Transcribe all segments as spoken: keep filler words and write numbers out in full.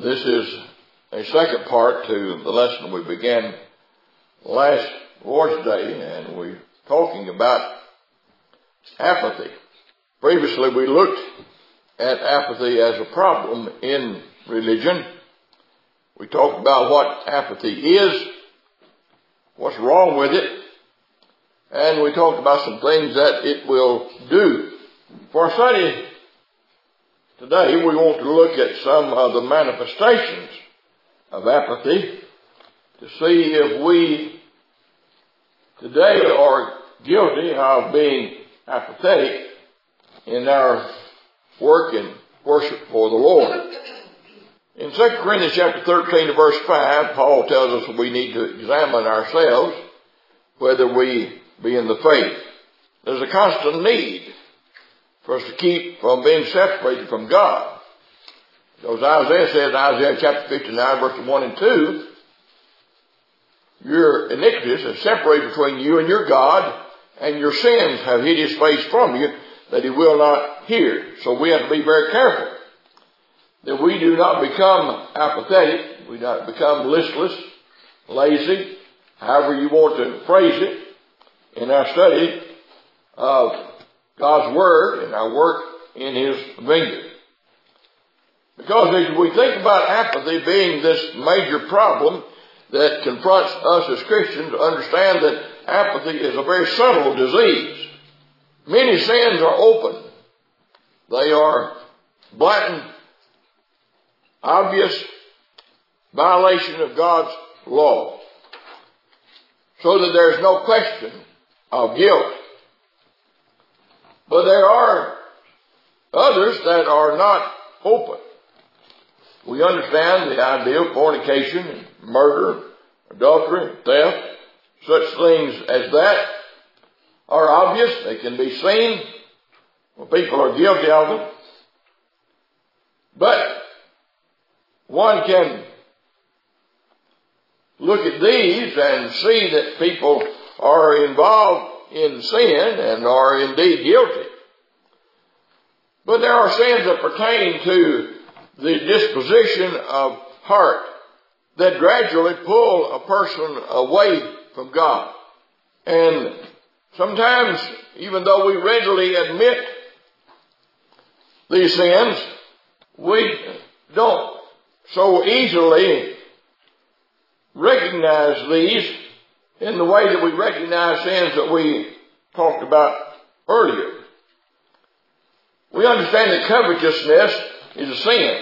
This is a second part to the lesson we began last Lord's Day, and we're talking about apathy. Previously, we looked at apathy as a problem in religion. We talked about what apathy is, what's wrong with it, and we talked about some things that it will do. For our study today, we want to look at some of the manifestations of apathy to see if we today are guilty of being apathetic in our work and worship for the Lord. In Second Corinthians chapter thirteen verse five, Paul tells us we need to examine ourselves whether we be in the faith. There's a constant need for us to keep from being separated from God. Because Isaiah says in Isaiah chapter fifty-nine verse one and two, your iniquities have separated between you and your God, and your sins have hid his face from you, that he will not hear. So we have to be very careful that we do not become apathetic, we do not become listless, lazy, however you want to phrase it, in our study of God's Word and our work in His vineyard. Because as we think about apathy being this major problem that confronts us as Christians, to understand that apathy is a very subtle disease. Many sins are open. They are blatant, obvious violation of God's law, so that there is no question of guilt. But there are others that are not open. We understand the idea of fornication, murder, adultery, theft. Such things as that are obvious. They can be seen when people are guilty of them. But one can look at these and see that people are involved in sin and are indeed guilty. But there are sins that pertain to the disposition of heart that gradually pull a person away from God. And sometimes, even though we readily admit these sins, we don't so easily recognize these in the way that we recognize sins that we talked about earlier. We understand that covetousness is a sin.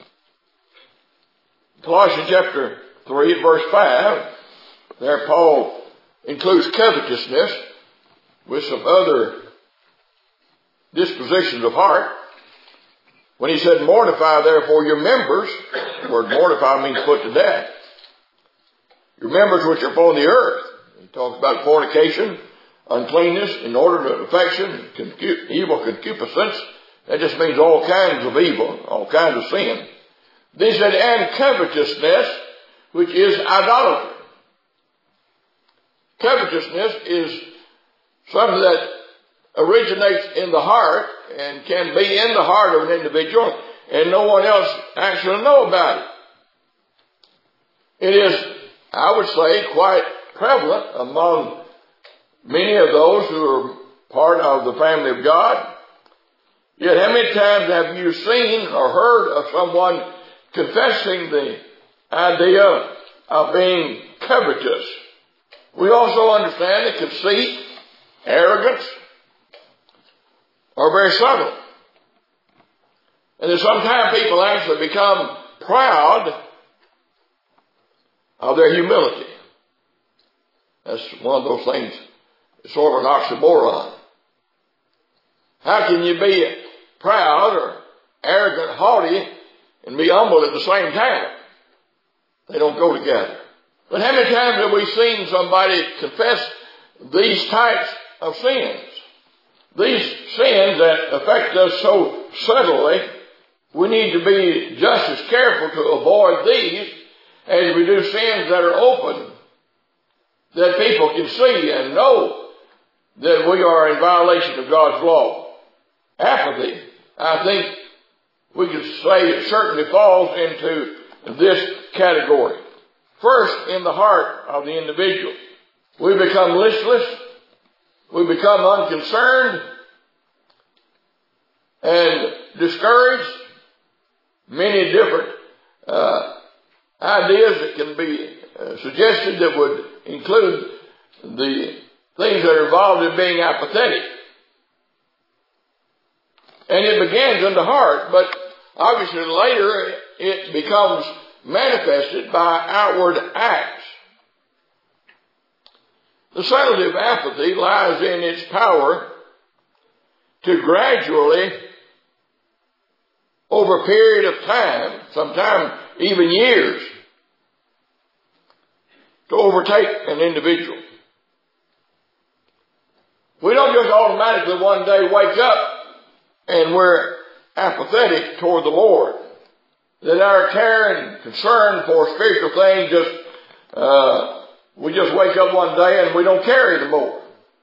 Colossians chapter three, verse five, there Paul includes covetousness with some other dispositions of heart. When he said, mortify therefore your members, the word mortify means put to death. Your members which are upon the earth. He talks about fornication, uncleanness, inordinate affection, concup- evil concupiscence. That just means all kinds of evil, all kinds of sin. Then he said, and covetousness, which is idolatry. Covetousness is something that originates in the heart and can be in the heart of an individual, and no one else actually know about it. It is, I would say, quite prevalent among many of those who are part of the family of God. Yet how many times have you seen or heard of someone confessing the idea of being covetous? We also understand that conceit, arrogance are very subtle. And that sometimes people actually become proud of their humility. That's one of those things, it's sort of an oxymoron. How can you be proud or arrogant, haughty, and be humble at the same time? They don't go together. But how many times have we seen somebody confess these types of sins? These sins that affect us so subtly, we need to be just as careful to avoid these as we do sins that are open, that people can see and know that we are in violation of God's law. Apathy, I think we could say, it certainly falls into this category. First, in the heart of the individual. We become listless. We become unconcerned and discouraged. Many different uh, ideas that can be uh, suggested that would include the things that are involved in being apathetic. And it begins in the heart, but obviously later it becomes manifested by outward acts. The subtlety of apathy lies in its power to gradually, over a period of time, sometimes even years, to overtake an individual. We don't just automatically one day wake up and we're apathetic toward the Lord. That our care and concern for spiritual things just, uh, we just wake up one day and we don't care anymore.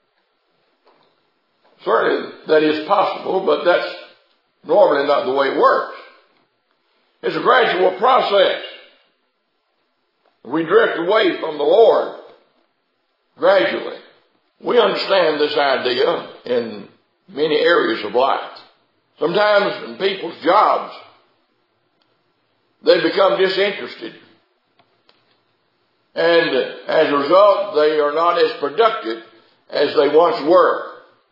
Certainly that is possible, but that's normally not the way it works. It's a gradual process. We drift away from the Lord gradually. We understand this idea in many areas of life. Sometimes in people's jobs, they become disinterested. And as a result, they are not as productive as they once were.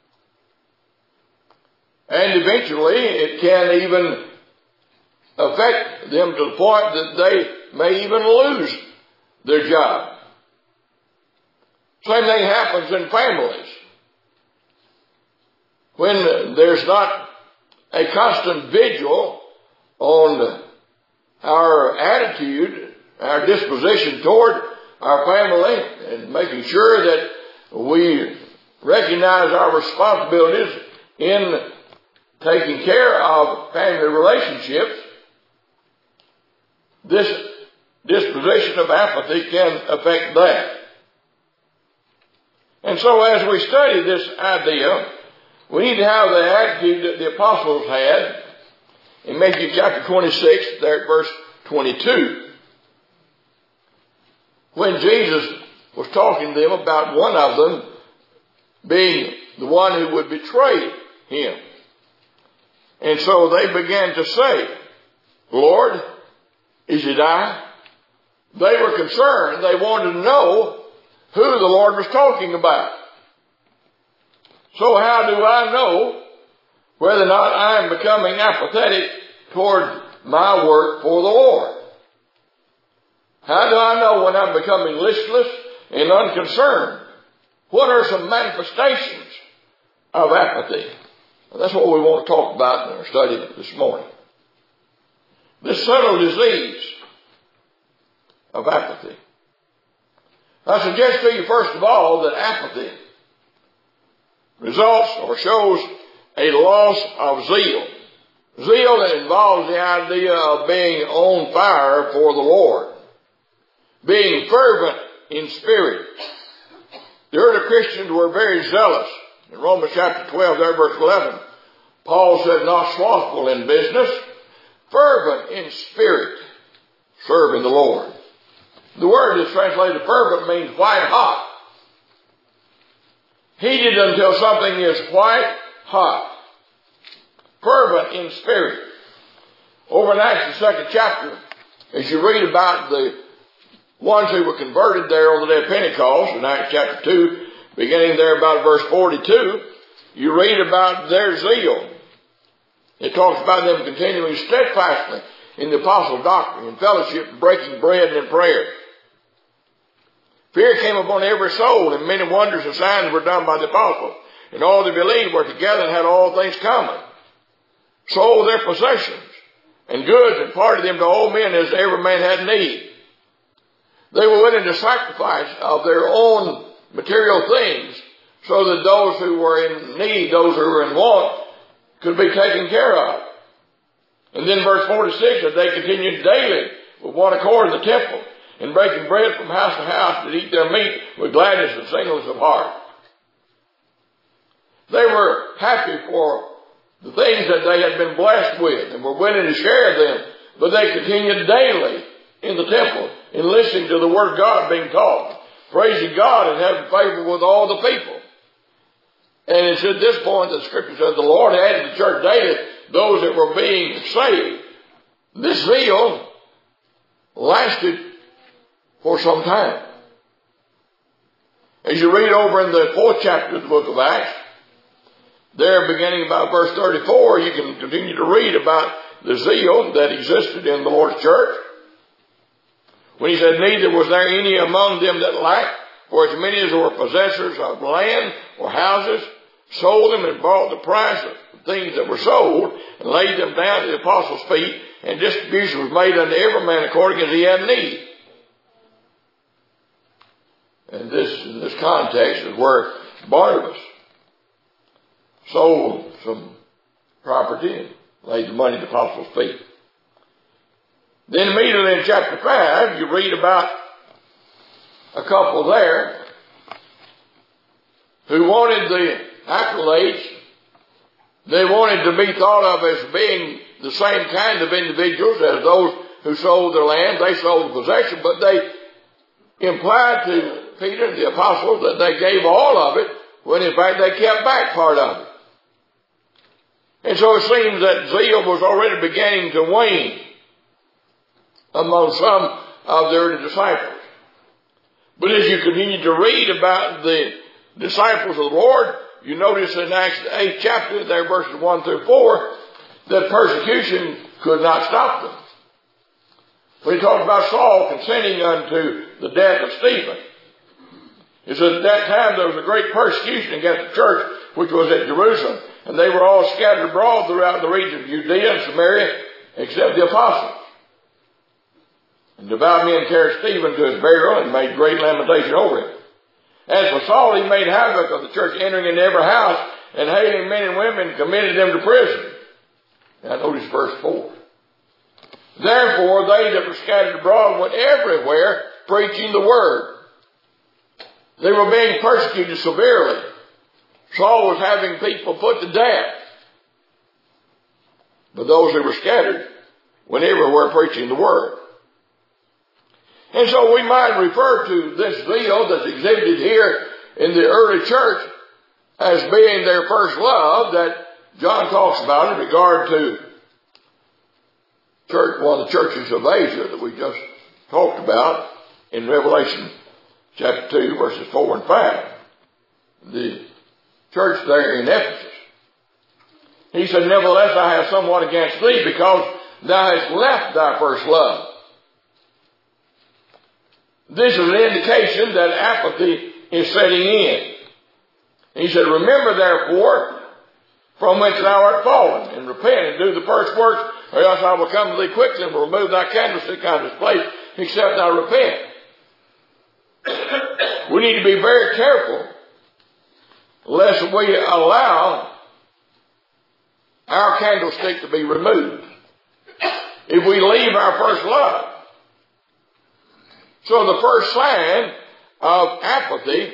And eventually, it can even affect them to the point that they may even lose their job. Same thing happens in families. When there's not a constant vigil on our attitude, our disposition toward our family, and making sure that we recognize our responsibilities in taking care of family relationships, this disposition of apathy can affect that. And so as we study this idea, we need to have the attitude that the apostles had in Matthew chapter twenty-six, there at verse twenty-two. When Jesus was talking to them about one of them being the one who would betray him. And so they began to say, Lord, is it I? They were concerned. They wanted to know who the Lord was talking about. So how do I know whether or not I am becoming apathetic toward my work for the Lord? How do I know when I'm becoming listless and unconcerned? What are some manifestations of apathy? And that's what we want to talk about in our study this morning. This subtle disease of apathy. I suggest to you first of all that apathy results or shows a loss of zeal. Zeal that involves the idea of being on fire for the Lord. Being fervent in spirit. The early Christians were very zealous. In Romans chapter twelve, there verse eleven, Paul said, not slothful in business, fervent in spirit, serving the Lord. The word that's translated fervent means white hot. Heated until something is white hot. Fervent in spirit. Over in Acts, the second chapter, as you read about the ones who were converted there on the day of Pentecost, in Acts chapter two, beginning there about verse forty-two, you read about their zeal. It talks about them continuing steadfastly in the apostles' doctrine, in fellowship, breaking bread and in prayer. Fear came upon every soul, and many wonders and signs were done by the apostles. And all that believed were together and had all things common. Sold their possessions and goods and parted them to all men as every man had need. They were willing to sacrifice of their own material things so that those who were in need, those who were in want, could be taken care of. And then verse forty-six, that they continued daily with one accord in the temple, and breaking bread from house to house, to eat their meat with gladness and singleness of heart. They were happy for the things that they had been blessed with and were willing to share them, but they continued daily in the temple and listening to the Word of God being taught, praising God and having favor with all the people. And it's at this point that the Scripture says the Lord added to the church daily those that were being saved. This zeal lasted for some time. As you read over in the fourth chapter of the book of Acts, there beginning about verse thirty-four, you can continue to read about the zeal that existed in the Lord's church. When he said, neither was there any among them that lacked, for as many as were possessors of land or houses sold them and bought the price of things that were sold and laid them down at the apostles' feet, and distribution was made unto every man according as he had need. And this, in this context, is where Barnabas sold some property and laid the money at the apostles' feet. Then immediately in chapter five, you read about a couple there who wanted the accolades. They wanted to be thought of as being the same kind of individuals as those who sold their land. They sold the possession, but they implied to Peter and the apostles that they gave all of it, when in fact they kept back part of it. And so it seems that zeal was already beginning to wane among some of their disciples. But as you continue to read about the disciples of the Lord, you notice in Acts the eighth chapter, there verses one through four, that persecution could not stop them. When he talked about Saul consenting unto the death of Stephen, he said at that time there was a great persecution against the church which was at Jerusalem, and they were all scattered abroad throughout the region of Judea and Samaria, except the apostles. And devout men carried Stephen to his burial and made great lamentation over him. As for Saul, he made havoc of the church, entering into every house and hating men and women, committed them to prison. Now notice verse four. Therefore they that were scattered abroad went everywhere preaching the word. They were being persecuted severely. Saul was having people put to death. But those who were scattered went everywhere preaching the word. And so we might refer to this zeal that's exhibited here in the early church as being their first love that John talks about in regard to church, one of the churches of Asia that we just talked about in Revelation chapter two, verses four and five. The church there in Ephesus. He said, nevertheless, I have somewhat against thee, because thou hast left thy first love. This is an indication that apathy is setting in. He said, remember therefore from whence thou art fallen, and repent and do the first works, or else I will come to thee quickly and will remove thy candlestick out of its place, except thou repent. We need to be very careful lest we allow our candlestick to be removed if we leave our first love. So the first sign of apathy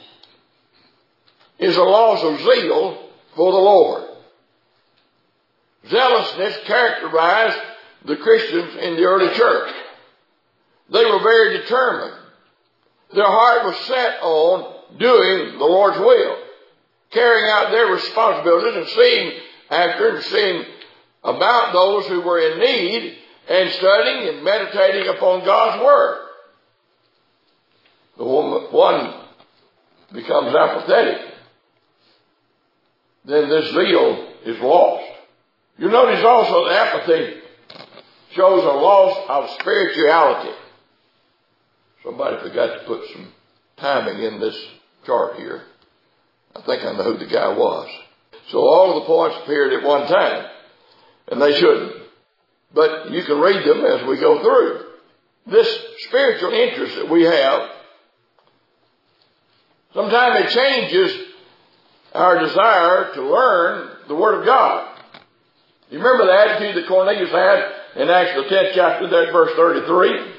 is a loss of zeal for the Lord. Zealousness characterized the Christians in the early church. They were very determined. Their heart was set on doing the Lord's will, carrying out their responsibilities and seeing after and seeing about those who were in need and studying and meditating upon God's Word. The one becomes apathetic, then this zeal is lost. You notice also that apathy shows a loss of spirituality. Somebody forgot to put some timing in this chart here. I think I know who the guy was. So all of the points appeared at one time, and they shouldn't. But you can read them as we go through. This spiritual interest that we have, sometimes it changes our desire to learn the Word of God. You remember the attitude that Cornelius had in Acts the tenth chapter, there verse thirty-three?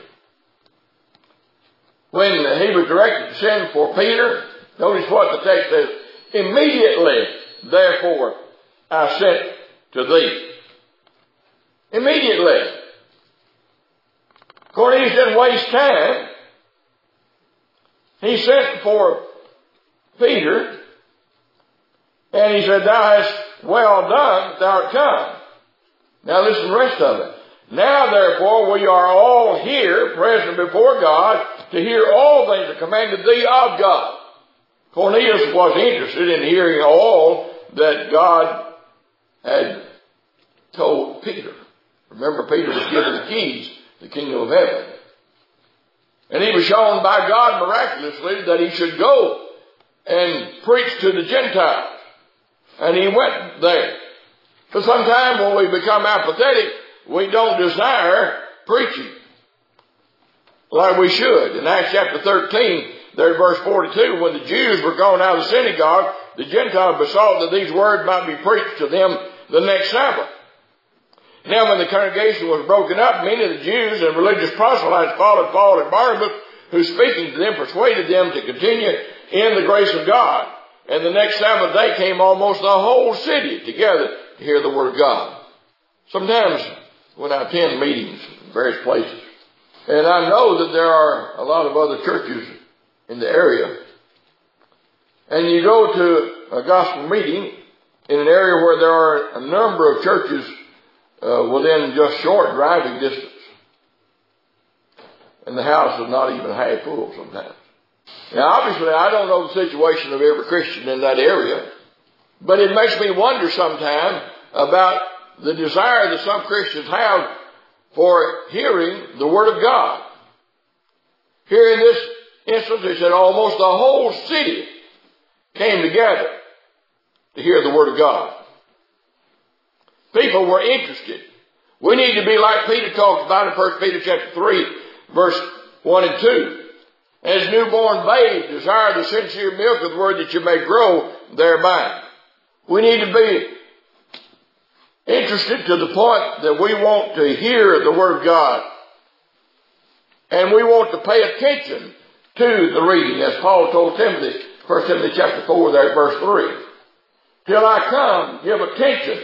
When he was directed to send for Peter, notice what the text says. Immediately, therefore, I sent to thee. Immediately. Cornelius didn't waste time. He sent for Peter, and he said, thou hast well done, thou art come. Now listen to the rest of it. Now therefore we are all here, present before God, to hear all things that commanded thee of God. Cornelius was interested in hearing all that God had told Peter. Remember, Peter was given the keys to the kingdom of heaven. And he was shown by God miraculously that he should go and preach to the Gentiles. And he went there. But sometimes when we become apathetic, we don't desire preaching like we should. In Acts chapter thirteen, there verse forty-two, when the Jews were gone out of the synagogue, the Gentiles besought that these words might be preached to them the next Sabbath. Now when the congregation was broken up, many of the Jews and religious proselytes followed Paul and Barnabas, who speaking to them persuaded them to continue in the grace of God. And the next Sabbath day came almost the whole city together to hear the word of God. Sometimes when I attend meetings in various places, and I know that there are a lot of other churches in the area, and you go to a gospel meeting in an area where there are a number of churches uh, within just short driving distance, and the house is not even half full sometimes. Now obviously I don't know the situation of every Christian in that area, but it makes me wonder sometimes about the desire that some Christians have for hearing the Word of God. Here in this instance, it said almost the whole city came together to hear the Word of God. People were interested. We need to be like Peter talks about in First Peter chapter three, verse one and two. As newborn babes, desire the sincere milk of the Word that you may grow thereby. We need to be interested to the point that we want to hear the Word of God. And we want to pay attention to the reading, as Paul told Timothy, First Timothy chapter four, there at verse three. Till I come, give attention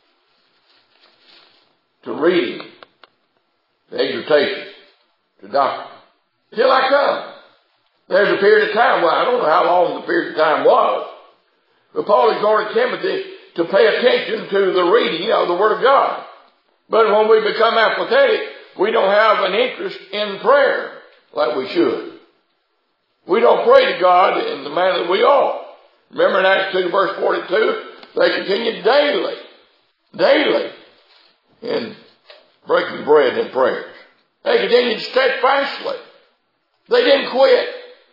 to reading, to exhortation, to doctrine. Till I come. There's a period of time, well, I don't know how long the period of time was, but Paul exhorted Timothy to pay attention to the reading of the Word of God. But when we become apathetic, we don't have an interest in prayer like we should. We don't pray to God in the manner that we ought. Remember in Acts two verse forty-two, they continued daily, daily in breaking bread and prayers. They continued steadfastly. They didn't quit.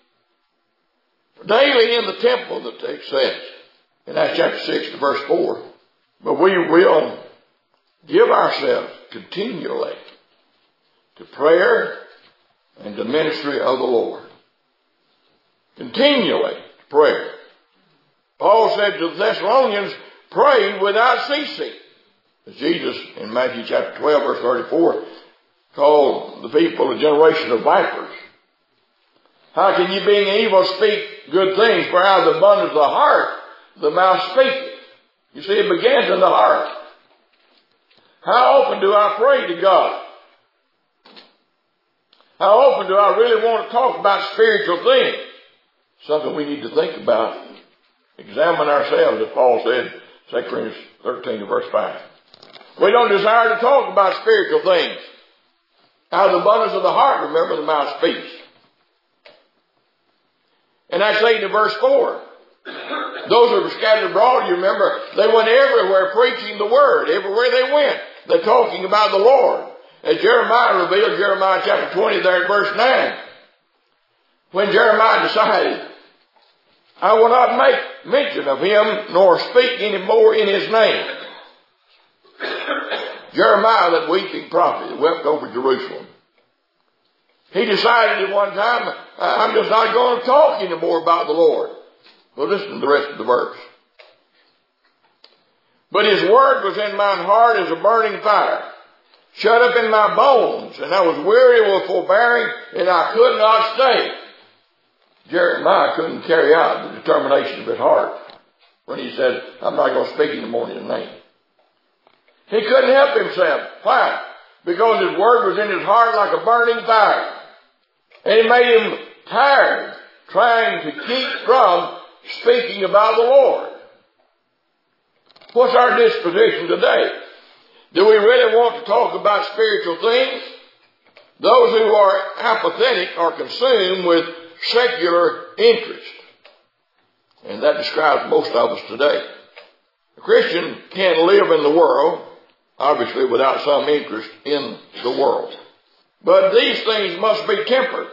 Daily in the temple, the text says, in Acts chapter six to verse four. But we will give ourselves continually to prayer and to ministry of the Lord. Continually to prayer. Paul said to the Thessalonians, pray without ceasing. As Jesus in Matthew chapter twelve verse thirty-four called the people a generation of vipers. How can you being evil speak good things? For out of the abundance of the heart the mouth speaketh. You see, it begins in the heart. How often do I pray to God? How often do I really want to talk about spiritual things? Something we need to think about. Examine ourselves, as Paul said, Second Corinthians thirteen verse five. We don't desire to talk about spiritual things. Out of the abundance of the heart, remember, the mouth speaks. And Acts eight verse four. Those who were scattered abroad, you remember, they went everywhere preaching the Word. Everywhere they went, they're talking about the Lord. As Jeremiah revealed, Jeremiah chapter twenty there at verse nine. When Jeremiah decided, I will not make mention of him, nor speak any more in his name. Jeremiah, that weeping prophet, wept over Jerusalem. He decided at one time, I'm just not going to talk anymore about the Lord. Well, listen to the rest of the verse. But his word was in mine heart as a burning fire, shut up in my bones, and I was weary with forbearing, and I could not stay. Jeremiah couldn't carry out the determination of his heart when he said, I'm not going to speak anymore in his name. He couldn't help himself. Why? because His Word was in his heart like a burning fire. And it made him tired trying to keep from speaking about the Lord. What's our disposition today? Do we really want to talk about spiritual things? Those who are apathetic are consumed with secular interest. And that describes most of us today. A Christian can't live in the world, obviously, without some interest in the world. But these things must be tempered.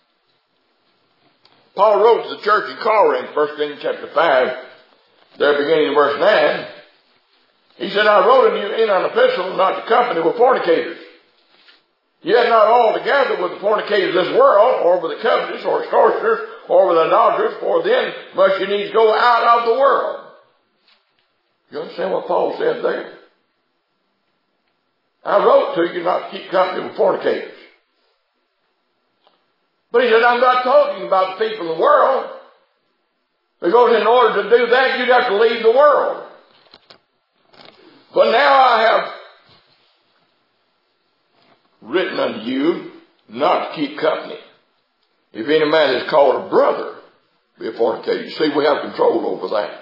Paul wrote to the church in Corinth, First Corinthians chapter five, there beginning in verse nine. He said, I wrote unto you in an epistle not to company with fornicators. Yet not altogether with the fornicators of this world, or with the covetous, or extortioners, or with idolaters, for then must you needs go out of the world. You understand what Paul said there? I wrote to you not to keep company with fornicators. But he said, I'm not talking about the people of the world. Because in order to do that, you'd have to leave the world. But now I have written unto you not to keep company. If any man is called a brother, be a fornicator. You see, we have control over that.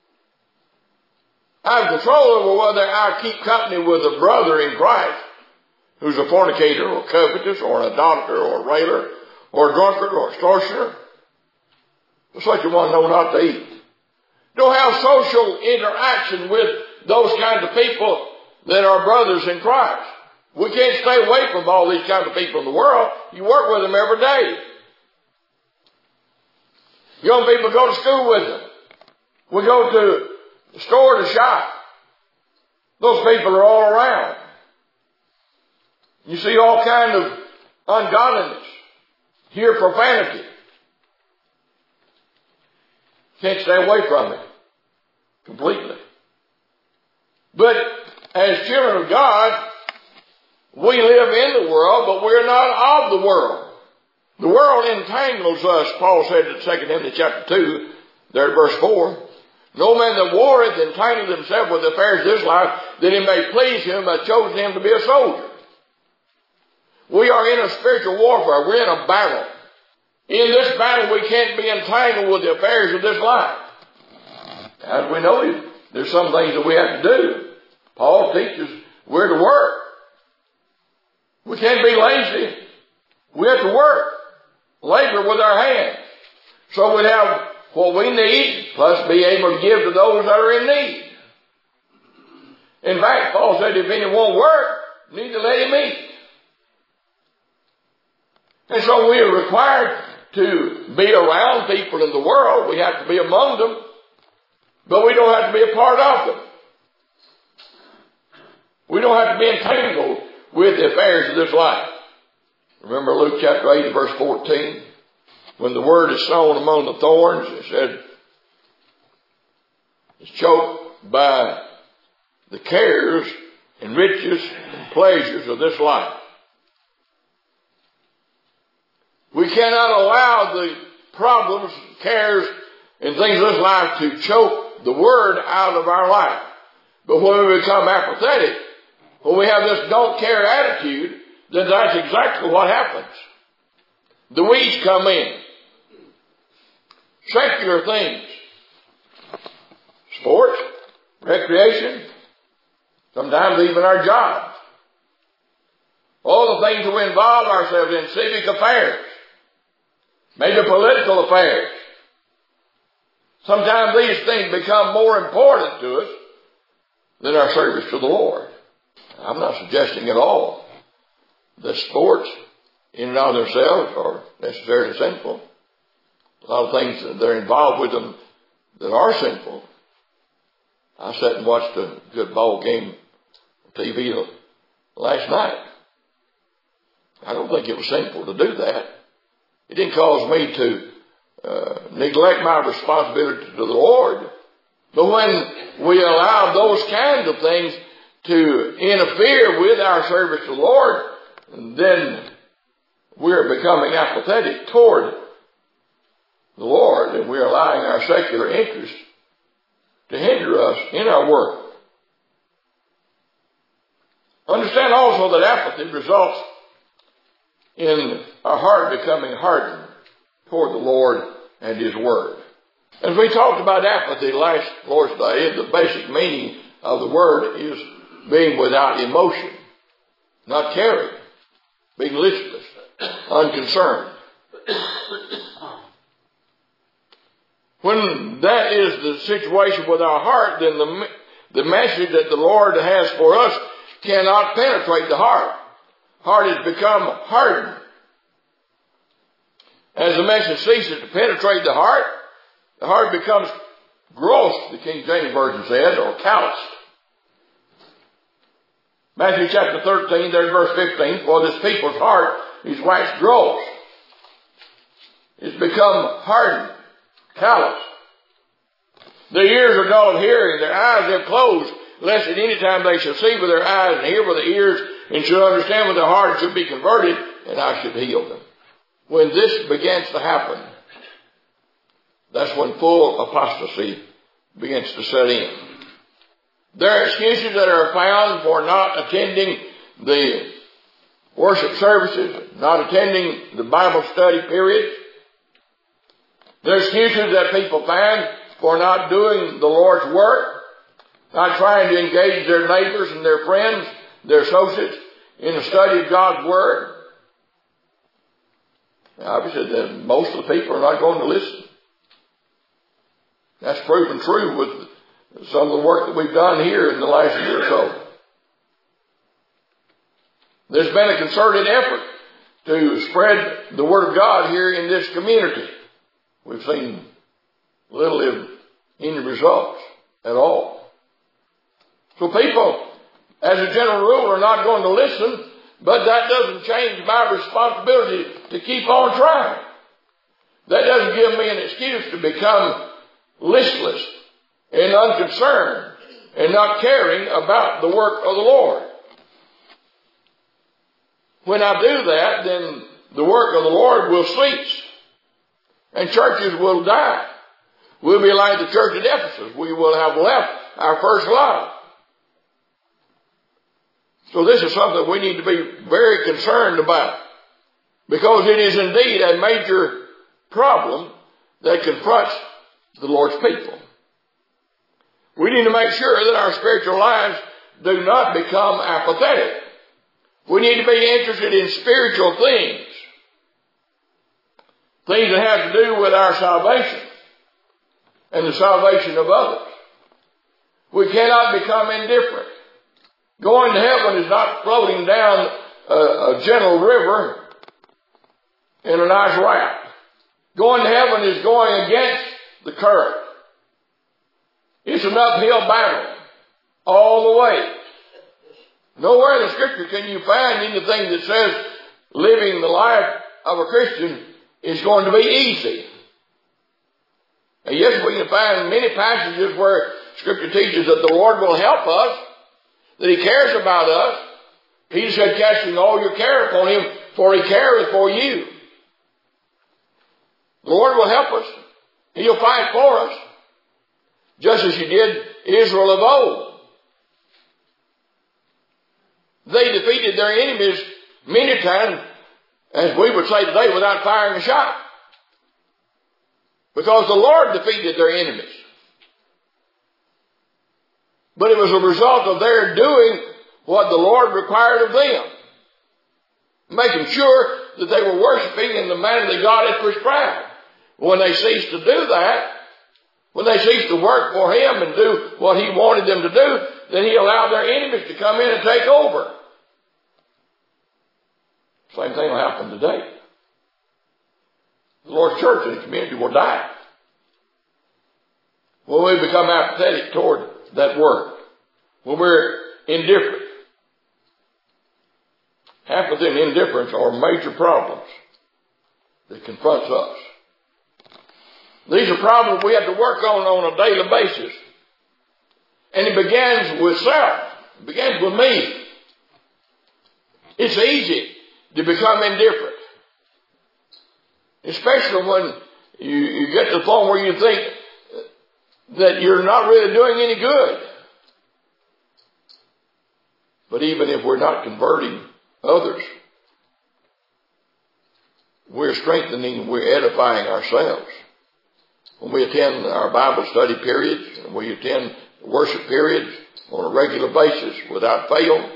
I have control over whether I keep company with a brother in Christ who's a fornicator or covetous or an idolater or a railer or a drunkard or extortioner. It's like you want to know not to eat. Don't have social interaction with those kinds of people that are brothers in Christ. We can't stay away from all these kinds of people in the world. You work with them every day. Young people go to school with them. We go to the store to shop. Those people are all around. You see all kind of ungodliness. Hear profanity. Can't stay away from it completely. But as children of God, we live in the world, but we're not of the world. The world entangles us, Paul said in Second Timothy chapter two, there at verse four. No man that warreth entangleth himself with the affairs of this life, that he may please him that chosen him to be a soldier. We are in a spiritual warfare. We're in a battle. In this battle, we can't be entangled with the affairs of this life. As we know, there's some things that we have to do. Paul teaches we're to work. We can't be lazy. We have to work. Labor with our hands. So we have what we need, plus be able to give to those that are in need. In fact, Paul said if anyone won't work, you need to let him eat. And so we are required to be around people in the world. We have to be among them. But we don't have to be a part of them. We don't have to be entangled with the affairs of this life. Remember Luke chapter eight verse fourteen? When the word is sown among the thorns, it said, it's choked by the cares and riches and pleasures of this life. We cannot allow the problems, cares, and things of this life to choke the word out of our life. But when we become apathetic, when we have this don't care attitude, then that's exactly what happens. The weeds come in. Secular things. Sports, recreation, sometimes even our jobs. All the things that we involve ourselves in, civic affairs, maybe political affairs. Sometimes these things become more important to us than our service to the Lord. I'm not suggesting at all that sports in and of themselves are necessarily sinful. A lot of things that they're involved with them that are sinful. I sat and watched a good ball game on T V last night. I don't think it was sinful to do that. It didn't cause me to uh, neglect my responsibility to the Lord. But when we allow those kinds of things to interfere with our service to the Lord, then we're becoming apathetic toward the Lord, and we're allowing our secular interests to hinder us in our work. Understand also that apathy results in our heart becoming hardened toward the Lord and His Word. As we talked about apathy last Lord's Day, the basic meaning of the word is being without emotion, not caring, being listless, unconcerned. When that is the situation with our heart, then the, the message that the Lord has for us cannot penetrate the heart. Heart has become hardened. As the message ceases to penetrate the heart, the heart becomes gross, the King James Version said, or calloused. Matthew chapter thirteen, there's verse fifteen, for this people's heart is waxed gross. It's become hardened, calloused. Their ears are dull of hearing, their eyes have closed, lest at any time they shall see with their eyes and hear with their ears, and should understand with their heart and should be converted, and I should heal them. When this begins to happen, that's when full apostasy begins to set in. There are excuses that are found for not attending the worship services, not attending the Bible study periods. There are excuses that people find for not doing the Lord's work, not trying to engage their neighbors and their friends, their associates, in the study of God's Word. Now, obviously, that most of the people are not going to listen. That's proven true with some of the work that we've done here in the last year or so. There's been a concerted effort to spread the Word of God here in this community. We've seen little if any results at all. So people, as a general rule, are not going to listen, but that doesn't change my responsibility to keep on trying. That doesn't give me an excuse to become listless and unconcerned and not caring about the work of the Lord. When I do that, then the work of the Lord will cease and churches will die. We'll be like the church at Ephesus. We will have left our first love. So this is something we need to be very concerned about, because it is indeed a major problem that confronts the Lord's people. We need to make sure that our spiritual lives do not become apathetic. We need to be interested in spiritual things. Things that have to do with our salvation and the salvation of others. We cannot become indifferent. Going to heaven is not floating down a, a gentle river in a nice raft. Going to heaven is going against the current. It's an uphill battle all the way. Nowhere in the Scripture can you find anything that says living the life of a Christian is going to be easy. And yes, we can find many passages where Scripture teaches that the Lord will help us, that He cares about us. He said, casting all your care upon Him, for He careth for you. The Lord will help us. He'll fight for us, just as He did Israel of old. They defeated their enemies many times, as we would say today, without firing a shot. Because the Lord defeated their enemies. But it was a result of their doing what the Lord required of them. Making sure that they were worshiping in the manner that God had prescribed. When they ceased to do that, when they ceased to work for Him and do what He wanted them to do, then He allowed their enemies to come in and take over. Same thing will happen today. The Lord's church and the community will die when we become apathetic toward that work, when we're indifferent. Apathy and indifference are major problems that confronts us. These are problems we have to work on on a daily basis. And it begins with self. It begins with me. It's easy to become indifferent. Especially when you, you get to the point where you think that you're not really doing any good. But even if we're not converting others, we're strengthening, we're edifying ourselves. When we attend our Bible study periods, and we attend worship periods on a regular basis without fail,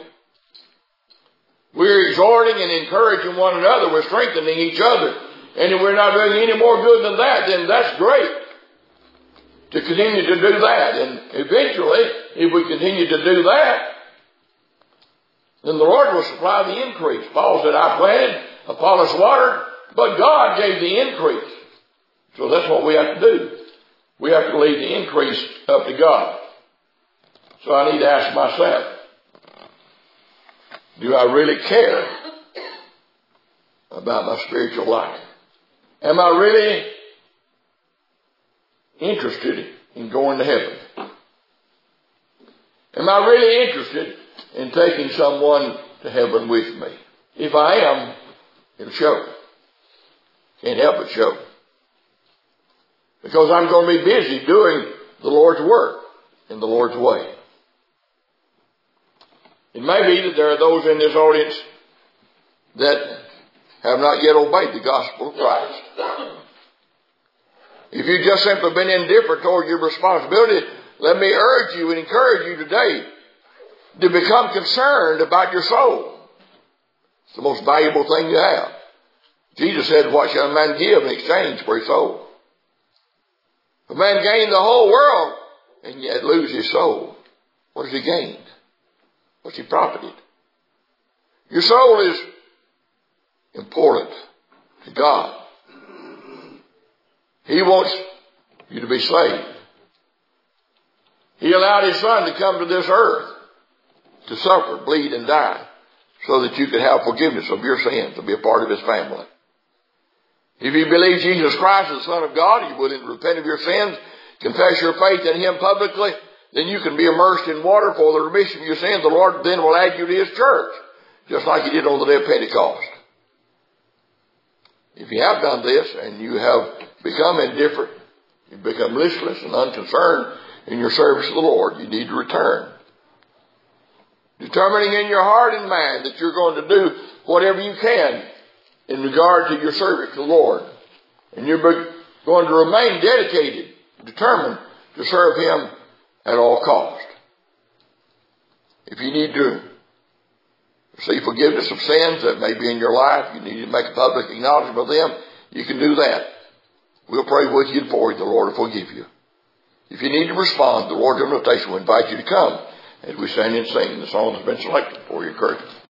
we're exhorting and encouraging one another. We're strengthening each other. And if we're not doing any more good than that, then that's great to continue to do that. And eventually, if we continue to do that, then the Lord will supply the increase. Paul said, I planted, Apollos watered, but God gave the increase. So that's what we have to do. We have to leave the increase up to God. So I need to ask myself, do I really care about my spiritual life? Am I really interested in going to heaven? Am I really interested in taking someone to heaven with me? If I am, it'll show. Can't help but show. Because I'm going to be busy doing the Lord's work in the Lord's way. It may be that there are those in this audience that have not yet obeyed the gospel of Christ. If you've just simply been indifferent toward your responsibility, let me urge you and encourage you today to become concerned about your soul. It's the most valuable thing you have. Jesus said, what shall a man give in exchange for his soul? If a man gain the whole world and yet lose his soul, what has he gained? What's he profited? Your soul is important to God. He wants you to be saved. He allowed his son to come to this earth to suffer, bleed, and die so that you could have forgiveness of your sins, to be a part of his family. If you believe Jesus Christ is the Son of God, you will repent of your sins, confess your faith in him publicly, then you can be immersed in water for the remission of your sins. The Lord then will add you to his church, just like he did on the day of Pentecost. If you have done this and you have become indifferent, you've become listless and unconcerned in your service to the Lord, you need to return. Determining in your heart and mind that you're going to do whatever you can in regard to your service to the Lord. And you're going to remain dedicated, determined to serve him at all cost. If you need to receive forgiveness of sins that may be in your life, you need to make a public acknowledgement of them, you can do that. We'll pray with you and for you. The Lord will forgive you. If you need to respond, the Lord's invitation will invite you to come as we stand and sing the song that's been selected for your encouragement.